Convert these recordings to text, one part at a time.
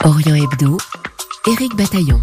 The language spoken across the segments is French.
Orient Hebdo, Éric Bataillon.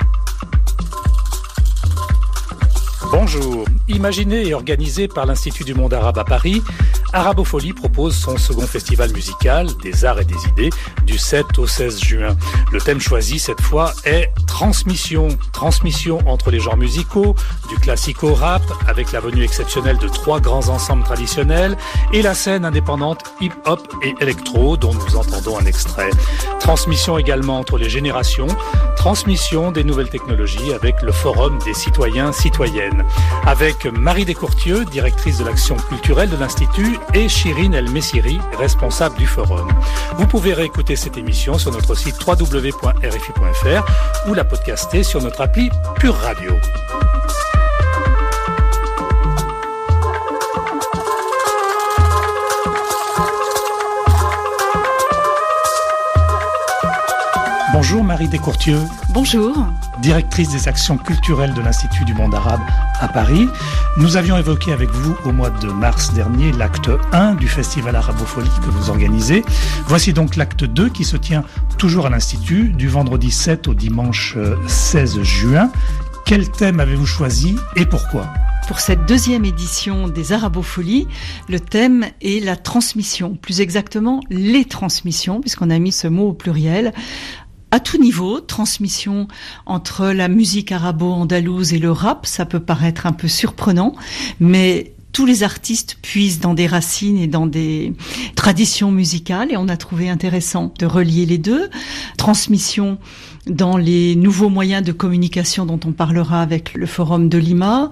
Bonjour. Imaginé et organisé par l'Institut du monde arabe à Paris, Arabofolie propose son second festival musical des arts et des idées du 7 au 16 juin. Le thème choisi cette fois est transmission. Transmission entre les genres musicaux, du classique au rap, avec la venue exceptionnelle de 3 grands ensembles traditionnels et la scène indépendante hip-hop et électro dont nous entendons un extrait. Transmission également entre les générations, transmission des nouvelles technologies avec le Forum des citoyens-citoyennes. Avec Marie Descourtieux, directrice de l'action culturelle de l'Institut, et Chirine El Messiri, responsable du forum. Vous pouvez réécouter cette émission sur notre site www.rfi.fr ou la podcaster sur notre appli Pure Radio. Bonjour Marie Descourtieux. Bonjour. Directrice des actions culturelles de l'Institut du monde arabe à Paris. Nous avions évoqué avec vous au mois de mars dernier l'acte 1 du festival Arabofolie que vous organisez. Voici donc l'acte 2 qui se tient toujours à l'Institut du vendredi 7 au dimanche 16 juin. Quel thème avez-vous choisi et pourquoi ? Pour cette deuxième édition des Arabofolies, le thème est la transmission, plus exactement les transmissions, puisqu'on a mis ce mot au pluriel. À tout niveau, transmission entre la musique arabo-andalouse et le rap, ça peut paraître un peu surprenant, mais tous les artistes puisent dans des racines et dans des traditions musicales et on a trouvé intéressant de relier les deux. Transmission dans les nouveaux moyens de communication dont on parlera avec le Forum de Lima,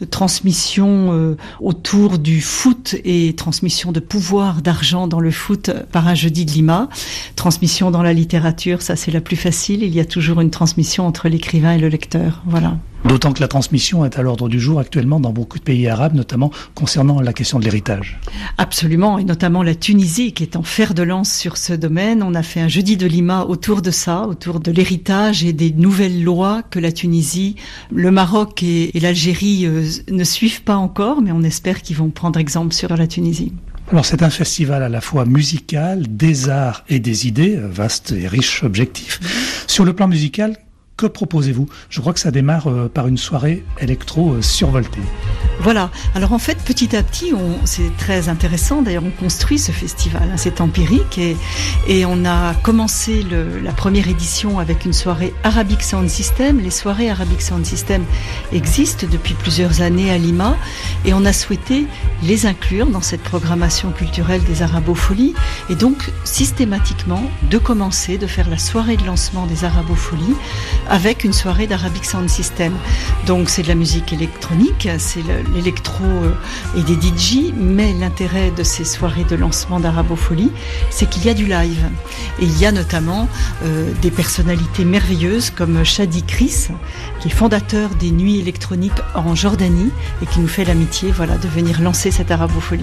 transmission autour du foot et transmission de pouvoir d'argent dans le foot par un jeudi de Lima, transmission dans la littérature, ça c'est la plus facile, il y a toujours une transmission entre l'écrivain et le lecteur, voilà. D'autant que la transmission est à l'ordre du jour actuellement dans beaucoup de pays arabes, notamment concernant la question de l'héritage. Absolument, et notamment la Tunisie qui est en fer de lance sur ce domaine. On a fait un jeudi de Lima autour de ça, autour de l'héritage et des nouvelles lois que la Tunisie, le Maroc et l'Algérie ne suivent pas encore, mais on espère qu'ils vont prendre exemple sur la Tunisie. Alors c'est un festival à la fois musical, des arts et des idées, vaste et riche objectif. Sur le plan musical, que proposez-vous ? Je crois que ça démarre par une soirée électro survoltée. Voilà. Alors en fait, petit à petit, c'est très intéressant. D'ailleurs, on construit ce festival. C'est empirique et on a commencé la première édition avec une soirée Arabic Sound System. Les soirées Arabic Sound System existent depuis plusieurs années à Lima et on a souhaité les inclure dans cette programmation culturelle des Arabofolies et donc systématiquement de commencer de faire la soirée de lancement des Arabofolies avec une soirée d'Arabic Sound System. Donc c'est de la musique électronique, c'est l'électro et des DJ, mais l'intérêt de ces soirées de lancement d'Arabofolie, c'est qu'il y a du live. Et il y a notamment des personnalités merveilleuses comme Shadi Chris, qui est fondateur des Nuits électroniques en Jordanie et qui nous fait l'amitié de venir lancer cette Arabofolie.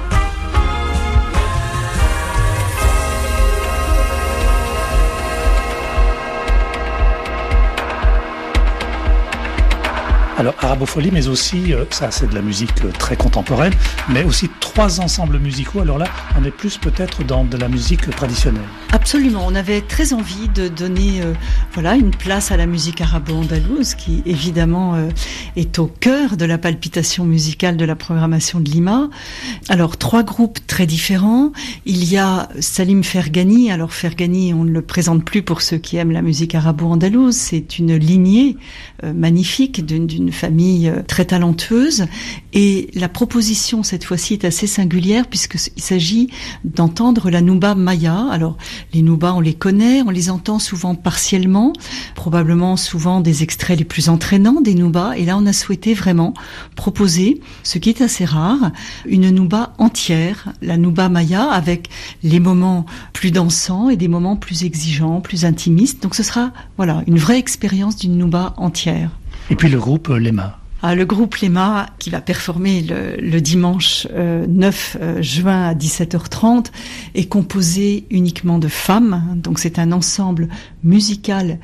Alors, Arabofolie, mais aussi, ça c'est de la musique très contemporaine, mais aussi 3 ensembles musicaux. Alors là, on est plus peut-être dans de la musique traditionnelle. Absolument, on avait très envie de donner une place à la musique arabo-andalouse qui évidemment est au cœur de la palpitation musicale de la programmation de Lima. Alors 3 groupes très différents. Il y a Salim Fergani. Alors Fergani, on ne le présente plus pour ceux qui aiment la musique arabo-andalouse. C'est une lignée magnifique d'une famille très talentueuse et la proposition cette fois-ci est assez singulière puisqu'il s'agit d'entendre la nouba maya. Alors les noubas on les connaît, on les entend souvent partiellement, probablement souvent des extraits les plus entraînants des noubas et là on a souhaité vraiment proposer, ce qui est assez rare, une nouba entière, la nouba maya avec les moments plus dansants et des moments plus exigeants, plus intimistes. Donc ce sera une vraie expérience d'une nouba entière. Et puis le groupe Lema. Le groupe Lema qui va performer le dimanche 9 juin à 17h30 est composé uniquement de femmes. Donc c'est un ensemble musical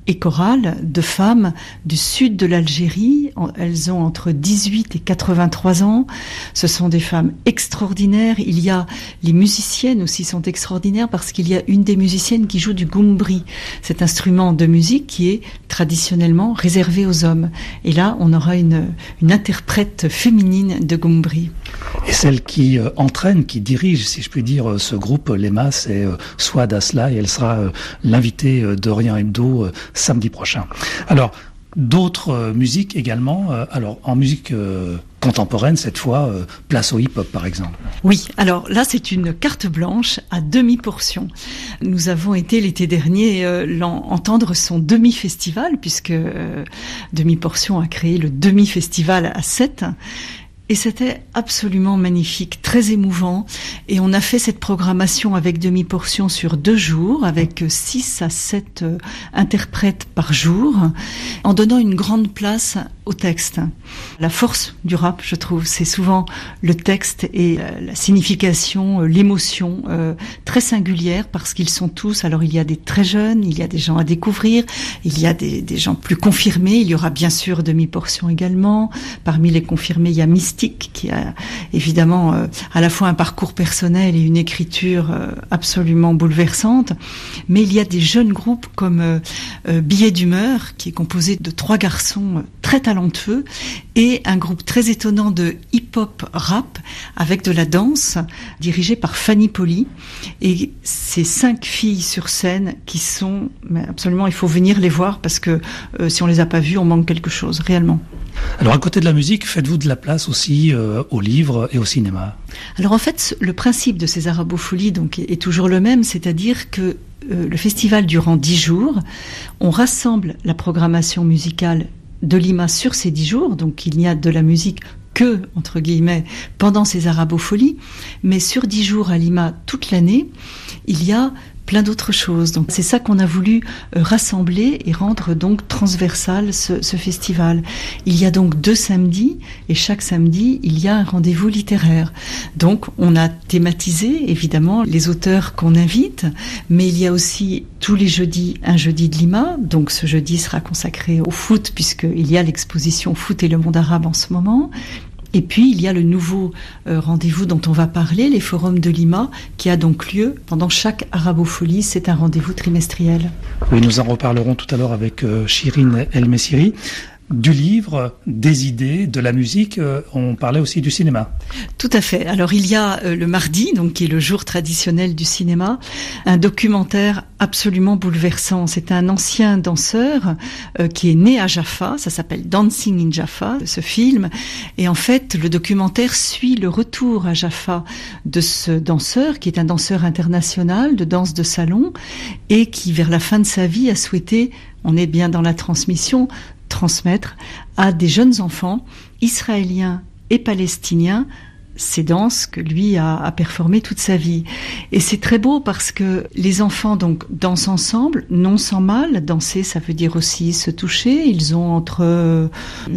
et chorale de femmes du sud de l'Algérie. Elles ont entre 18 et 83 ans. Ce sont des femmes extraordinaires. Il y a les musiciennes aussi sont extraordinaires parce qu'il y a une des musiciennes qui joue du goumbri, cet instrument de musique qui est traditionnellement réservé aux hommes. Et là, on aura une interprète féminine de goumbri. Et celle qui entraîne, qui dirige, si je puis dire, ce groupe Lema, c'est Souad Asla, et elle sera l'invitée d'Orient Hebdo samedi prochain. Alors, d'autres musiques également, alors en musique contemporaine cette fois, place au hip-hop par exemple. Oui, alors là c'est une carte blanche à demi-portion. Nous avons été l'été dernier entendre son demi-festival, puisque Demi-portion a créé le demi-festival à 7. Et c'était absolument magnifique, très émouvant. Et on a fait cette programmation avec demi-portion sur 2 jours, avec 6 à 7 interprètes par jour, en donnant une grande place au texte. La force du rap, je trouve, c'est souvent le texte et la signification, l'émotion très singulière, parce qu'ils sont tous, alors il y a des très jeunes, il y a des gens à découvrir, il y a des gens plus confirmés, il y aura bien sûr demi-portion également. Parmi les confirmés, il y a Mystique, qui a évidemment à la fois un parcours personnel et une écriture absolument bouleversante. Mais il y a des jeunes groupes comme Billet d'humeur, qui est composé de 3 garçons très talentueux, et un groupe très étonnant de hip-hop rap avec de la danse, dirigé par Fanny Poli. Et ces 5 filles sur scène qui sont absolument, il faut venir les voir, parce que si on les a pas vues, on manque quelque chose, réellement. Alors à côté de la musique, faites-vous de la place aussi aux livres et au cinéma? Alors en fait, le principe de ces Arabofolies donc est toujours le même, c'est-à-dire que le festival durant 10 jours, on rassemble la programmation musicale de Lima sur ces 10 jours, donc il n'y a de la musique que, entre guillemets, pendant ces Arabofolies, mais sur 10 jours à Lima toute l'année, il y a plein d'autres choses. Donc c'est ça qu'on a voulu rassembler et rendre donc transversal ce festival. Il y a donc 2 samedis, et chaque samedi il y a un rendez-vous littéraire. Donc on a thématisé évidemment les auteurs qu'on invite, mais il y a aussi tous les jeudis un jeudi de Lima. Donc ce jeudi sera consacré au foot, puisqu'il y a l'exposition Foot et le monde arabe en ce moment. Et puis, il y a le nouveau rendez-vous dont on va parler, les forums de Lima, qui a donc lieu pendant chaque Arabofolie. C'est un rendez-vous trimestriel. Oui, nous en reparlerons tout à l'heure avec Chirine El Messiri. Du livre, des idées, de la musique, on parlait aussi du cinéma. Tout à fait. Alors il y a le mardi, donc qui est le jour traditionnel du cinéma, un documentaire absolument bouleversant. C'est un ancien danseur qui est né à Jaffa, ça s'appelle Dancing in Jaffa, ce film. Et en fait, le documentaire suit le retour à Jaffa de ce danseur, qui est un danseur international de danse de salon, et qui, vers la fin de sa vie, a souhaité, on est bien dans la transmission, transmettre à des jeunes enfants israéliens et palestiniens ces danses que lui a performées toute sa vie. Et c'est très beau parce que les enfants donc dansent ensemble, non sans mal. Danser, ça veut dire aussi se toucher. Ils ont entre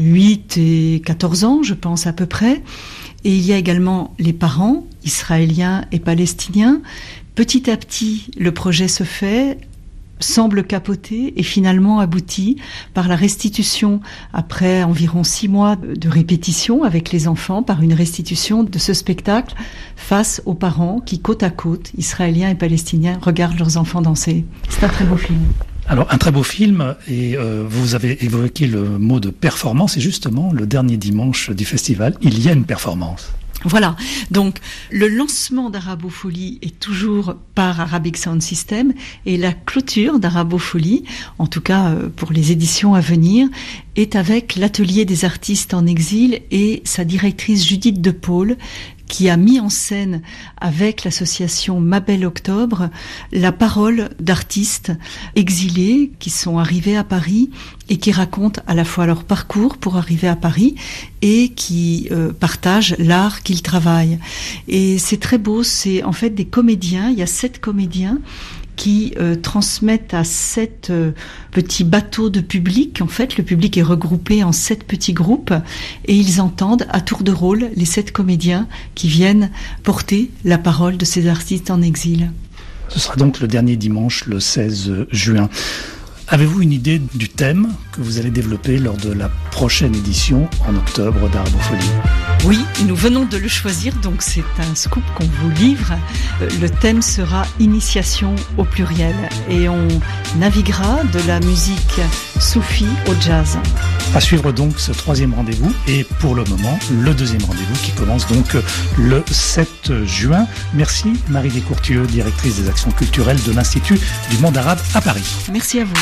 8 et 14 ans, je pense à peu près. Et il y a également les parents, israéliens et palestiniens. Petit à petit, le projet se fait, semble capoter et finalement aboutit par la restitution, après environ 6 mois de répétition avec les enfants, par une restitution de ce spectacle face aux parents qui, côte à côte, israéliens et palestiniens, regardent leurs enfants danser. C'est un très beau film. Alors, un très beau film, et vous avez évoqué le mot de performance, et justement, le dernier dimanche du festival, il y a une performance. Voilà, donc le lancement d'Arabofolie est toujours par Arabic Sound System, et la clôture d'Arabofolie, en tout cas pour les éditions à venir, est avec l'Atelier des artistes en exil et sa directrice Judith De Paul, qui a mis en scène avec l'association Ma Belle Octobre la parole d'artistes exilés qui sont arrivés à Paris et qui racontent à la fois leur parcours pour arriver à Paris et qui partagent l'art qu'ils travaillent. Et c'est très beau, c'est en fait des comédiens, il y a 7 comédiens qui transmettent à 7 petits bateaux de public. En fait, le public est regroupé en 7 petits groupes et ils entendent à tour de rôle les 7 comédiens qui viennent porter la parole de ces artistes en exil. Ce sera donc le dernier dimanche, le 16 juin. Avez-vous une idée du thème que vous allez développer lors de la prochaine édition en octobre d'Arabofolie ? Oui, nous venons de le choisir, donc c'est un scoop qu'on vous livre. Le thème sera Initiation au pluriel et on naviguera de la musique soufie au jazz. À suivre donc ce 3e rendez-vous et pour le moment, le 2e rendez-vous qui commence donc le 7 juin. Merci Marie Descourtieux, directrice des actions culturelles de l'Institut du monde arabe à Paris. Merci à vous.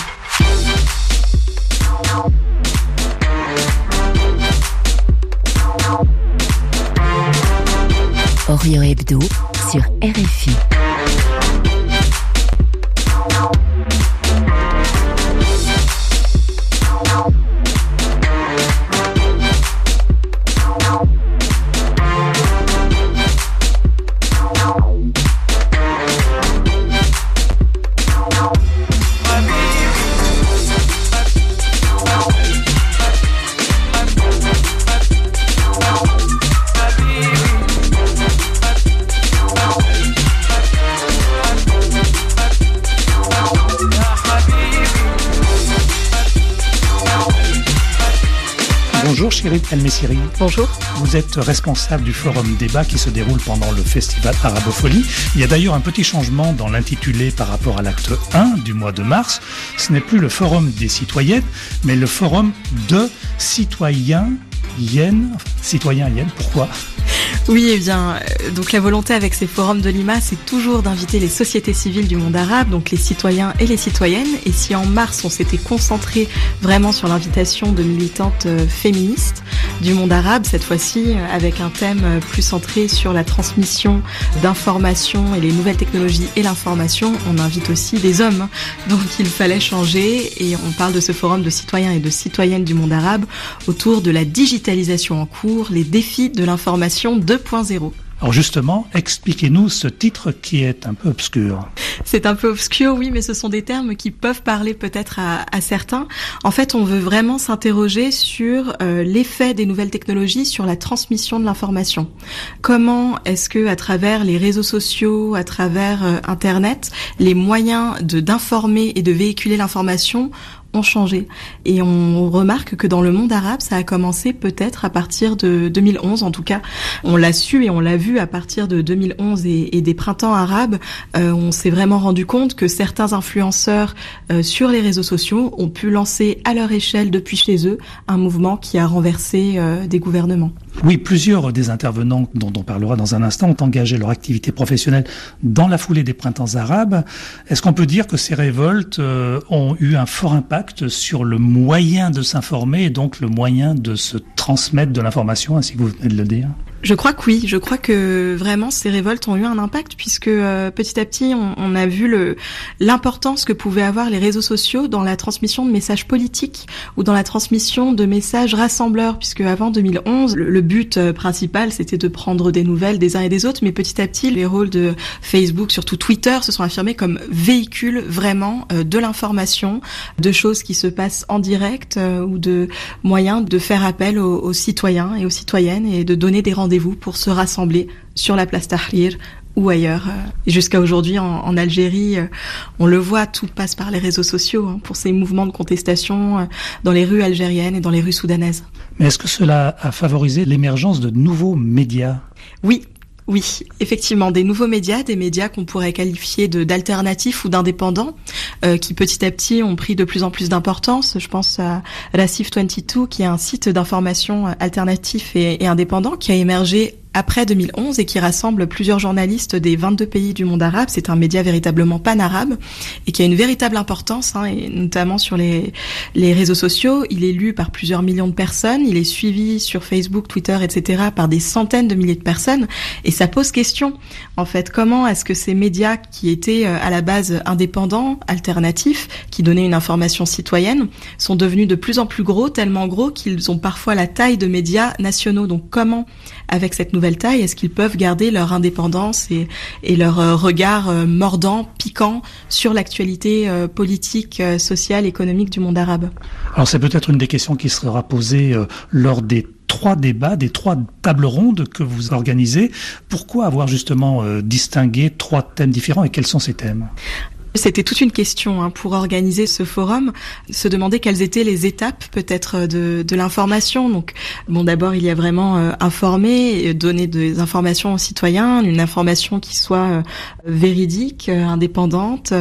Orient Hebdo sur RFI. Bonjour Chérif El-Messiri. Bonjour. Vous êtes responsable du forum débat qui se déroule pendant le festival Arabofolie. Il y a d'ailleurs un petit changement dans l'intitulé par rapport à l'acte 1 du mois de mars. Ce n'est plus le forum des citoyennes, mais le forum de citoyens yen. Pourquoi ? Oui, eh bien, donc la volonté avec ces forums de Lima, c'est toujours d'inviter les sociétés civiles du monde arabe, donc les citoyens et les citoyennes. Et si en mars, on s'était concentré vraiment sur l'invitation de militantes féministes du monde arabe, cette fois-ci, avec un thème plus centré sur la transmission d'informations et les nouvelles technologies et l'information, on invite aussi des hommes. Donc il fallait changer et on parle de ce forum de citoyens et de citoyennes du monde arabe autour de la digitalisation en cours, les défis de l'information 2.0. Alors justement, expliquez-nous ce titre qui est un peu obscur. C'est un peu obscur, oui, mais ce sont des termes qui peuvent parler peut-être à certains. En fait, on veut vraiment s'interroger sur l'effet des nouvelles technologies sur la transmission de l'information. Comment est-ce que, à travers les réseaux sociaux, à travers Internet, les moyens d'informer et de véhiculer l'information ont changé. Et on remarque que dans le monde arabe, ça a commencé peut-être à partir de 2011, en tout cas. On l'a su et on l'a vu à partir de 2011 et des printemps arabes. On s'est vraiment rendu compte que certains influenceurs sur les réseaux sociaux ont pu lancer à leur échelle depuis chez eux un mouvement qui a renversé des gouvernements. Oui, plusieurs des intervenants dont on parlera dans un instant ont engagé leur activité professionnelle dans la foulée des printemps arabes. Est-ce qu'on peut dire que ces révoltes ont eu un fort impact sur le moyen de s'informer et donc le moyen de se transmettre de l'information, ainsi que vous venez de le dire ? Je crois que oui, je crois que vraiment ces révoltes ont eu un impact puisque petit à petit on a vu l'importance que pouvaient avoir les réseaux sociaux dans la transmission de messages politiques ou dans la transmission de messages rassembleurs, puisque avant 2011 le but principal c'était de prendre des nouvelles des uns et des autres, mais petit à petit les rôles de Facebook, surtout Twitter, se sont affirmés comme véhicules vraiment de l'information, de choses qui se passent en direct ou de moyens de faire appel aux citoyens et aux citoyennes et de donner des rendez-vous pour se rassembler sur la place Tahrir ou ailleurs. Et jusqu'à aujourd'hui, en Algérie, on le voit, tout passe par les réseaux sociaux pour ces mouvements de contestation dans les rues algériennes et dans les rues soudanaises. Mais est-ce que cela a favorisé l'émergence de nouveaux médias ? Oui, effectivement, des nouveaux médias, des médias qu'on pourrait qualifier d'alternatifs ou d'indépendants, qui petit à petit ont pris de plus en plus d'importance. Je pense à Racif 22, qui est un site d'information alternatif et indépendant, qui a émergé après 2011 et qui rassemble plusieurs journalistes des 22 pays du monde arabe. C'est un média véritablement pan-arabe et qui a une véritable importance, et notamment sur les réseaux sociaux. Il est lu par plusieurs millions de personnes, il est suivi sur Facebook, Twitter, etc. par des centaines de milliers de personnes, et ça pose question. En fait, comment est-ce que ces médias qui étaient à la base indépendants, alternatifs, qui donnaient une information citoyenne, sont devenus de plus en plus gros, tellement gros qu'ils ont parfois la taille de médias nationaux. Donc comment, avec cette nouvelle taille, est-ce qu'ils peuvent garder leur indépendance et leur regard mordant, piquant sur l'actualité politique, sociale, économique du monde arabe ? Alors c'est peut-être une des questions qui sera posée lors des 3 débats, des 3 tables rondes que vous organisez. Pourquoi avoir justement distingué 3 thèmes différents et quels sont ces thèmes ? C'était toute une question pour organiser ce forum, se demander quelles étaient les étapes peut-être de l'information. Donc d'abord il y a vraiment informer, donner des informations aux citoyens, une information qui soit véridique, indépendante,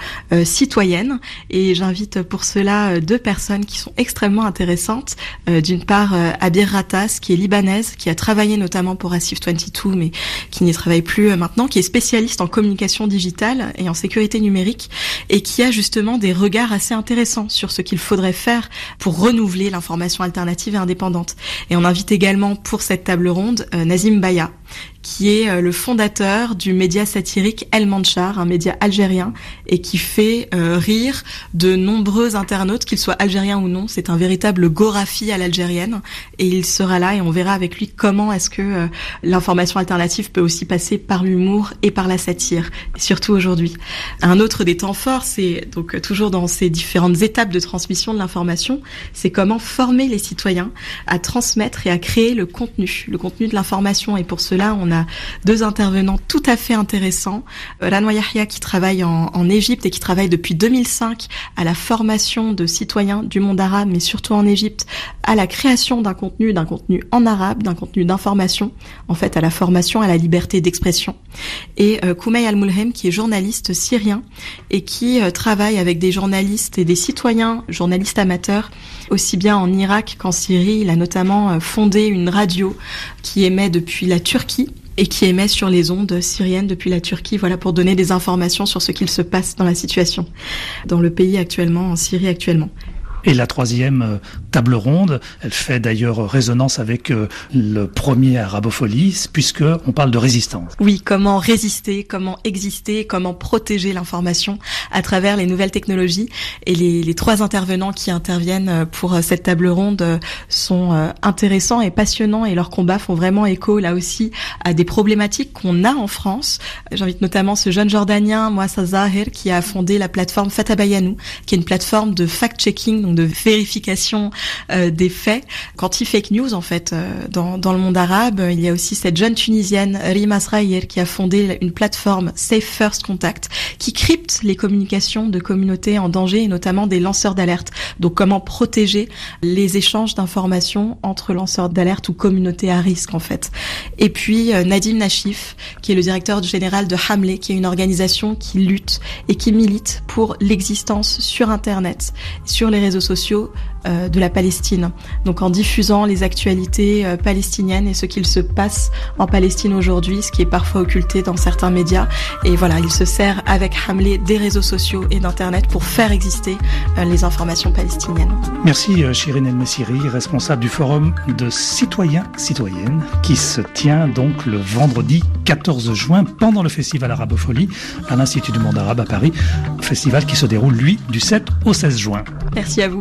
citoyenne. Et j'invite pour cela 2 personnes qui sont extrêmement intéressantes. D'une part Abir Ratas, qui est libanaise, qui a travaillé notamment pour Asif 22 mais qui n'y travaille plus maintenant, qui est spécialiste en communication digitale et en sécurité numérique, et qui a justement des regards assez intéressants sur ce qu'il faudrait faire pour renouveler l'information alternative et indépendante. Et on invite également pour cette table ronde Nazim Baya, qui est le fondateur du média satirique El Manchar, un média algérien, et qui fait rire de nombreux internautes, qu'ils soient algériens ou non. C'est un véritable Gorafi à l'algérienne, et il sera là et on verra avec lui comment est-ce que l'information alternative peut aussi passer par l'humour et par la satire, surtout aujourd'hui. Un autre des temps forts, c'est donc toujours dans ces différentes étapes de transmission de l'information, c'est comment former les citoyens à transmettre et à créer le contenu de l'information. Et pour cela, on a 2 intervenants tout à fait intéressants. Ranwa Yahya, qui travaille en Égypte et qui travaille depuis 2005 à la formation de citoyens du monde arabe, mais surtout en Égypte, à la création d'un contenu en arabe, d'un contenu d'information, en fait à la formation à la liberté d'expression. Et Koumey Al-Moulhem, qui est journaliste syrien et qui travaille avec des journalistes et des citoyens, journalistes amateurs, aussi bien en Irak qu'en Syrie. Il a notamment fondé une radio qui émet depuis la Turquie et qui émet sur les ondes syriennes depuis la Turquie, pour donner des informations sur ce qu'il se passe dans la situation dans le pays actuellement, en Syrie actuellement. Et la 3e table ronde, elle fait d'ailleurs résonance avec le premier Arabofolie, puisque on parle de résistance. Oui, comment résister, comment exister, comment protéger l'information à travers les nouvelles technologies. Et les 3 intervenants qui interviennent pour cette table ronde sont intéressants et passionnants, et leurs combats font vraiment écho là aussi à des problématiques qu'on a en France. J'invite notamment ce jeune Jordanien, Mouassa Zahir, qui a fondé la plateforme Fatabayanou, qui est une plateforme de fact-checking, donc de vérification des faits, qu'anti-fake news en fait dans le monde arabe. Il y a aussi cette jeune Tunisienne Rima Sraïr qui a fondé une plateforme Safe First Contact qui crypte les communications de communautés en danger et notamment des lanceurs d'alerte. Donc comment protéger les échanges d'informations entre lanceurs d'alerte ou communautés à risque en fait. Et puis Nadim Nachif, qui est le directeur général de Hamle, qui est une organisation qui lutte et qui milite pour l'existence sur Internet, sur les réseaux sociaux de la Palestine. Donc en diffusant les actualités palestiniennes et ce qu'il se passe en Palestine aujourd'hui, ce qui est parfois occulté dans certains médias. Et voilà, il se sert avec Hamle des réseaux sociaux et d'Internet pour faire exister les informations palestiniennes. Merci Chirine El Messiri, responsable du forum de citoyens-citoyennes qui se tient donc le vendredi 14 juin pendant le festival Arabofolie à l'Institut du monde arabe à Paris. Festival qui se déroule, lui, du 7 au 16 juin. Merci à vous.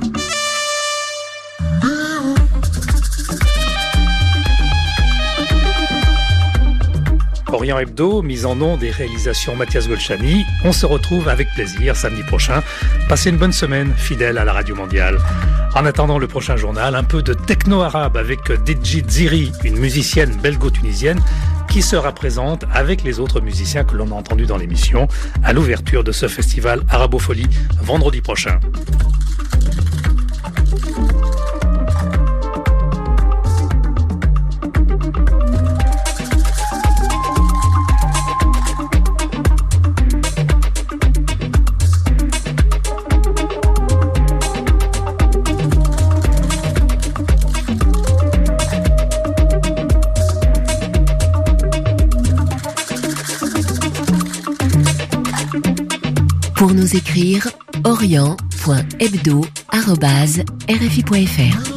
Orient Hebdo, mise en ondes et réalisation Mathias Golchani. On se retrouve avec plaisir samedi prochain. Passez une bonne semaine, fidèle à la Radio Mondiale. En attendant le prochain journal, un peu de techno-arabe avec Dedji Ziri, une musicienne belgo-tunisienne qui sera présente avec les autres musiciens que l'on a entendus dans l'émission à l'ouverture de ce festival Arabofolie vendredi prochain. Pour nous écrire, orient.hebdo@rfi.fr.